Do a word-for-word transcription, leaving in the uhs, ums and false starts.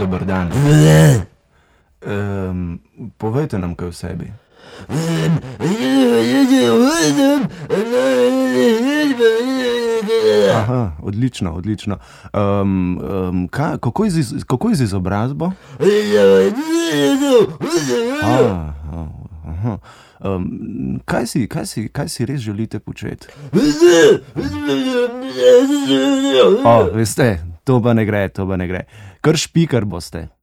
Dober dan. Um, povejte nam kaj o sebi. Aha, odlično, odlično. Um, um, kaj, kako, je z, kako je z izobrazbo? Aha, aha. Um, kaj, si, kaj, si, kaj si res želite početi? O, veste, to pa ne gre, to pa ne gre. Kar špikar boste.